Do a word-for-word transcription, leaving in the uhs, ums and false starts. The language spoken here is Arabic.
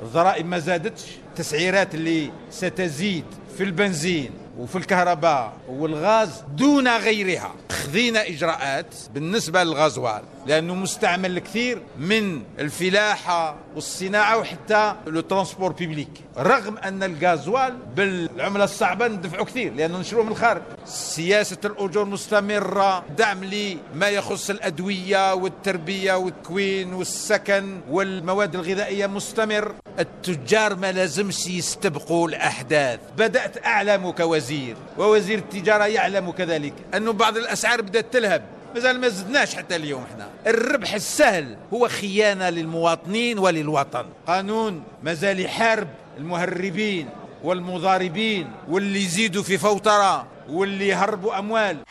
الضرائب ما زادتش، التسعيرات اللي ستزيد في البنزين وفي الكهرباء والغاز دون غيرها. خذينا إجراءات بالنسبة للغازوال لأنه مستعمل كثير من الفلاحة والصناعة وحتى لو ترانسبور بيبليك، رغم أن الغازوال بالعملة الصعبة ندفعه كثير لأنه نشروه من الخارج. سياسة الأجور مستمرة، دعم لما يخص الأدوية والتربية والتكوين والسكن والمواد الغذائية مستمر. التجار ما لازمش يستبقوا الأحداث. بدأت أعلم كوزير ووزير التجارة يعلم كذلك أنه بعض الأسعار بدأت تلهب، مازال ما زدناش حتى اليوم. احنا الربح السهل هو خيانة للمواطنين وللوطن. قانون مازال يحارب المهربين والمضاربين واللي يزيدوا في فوترة واللي يهربوا أموال.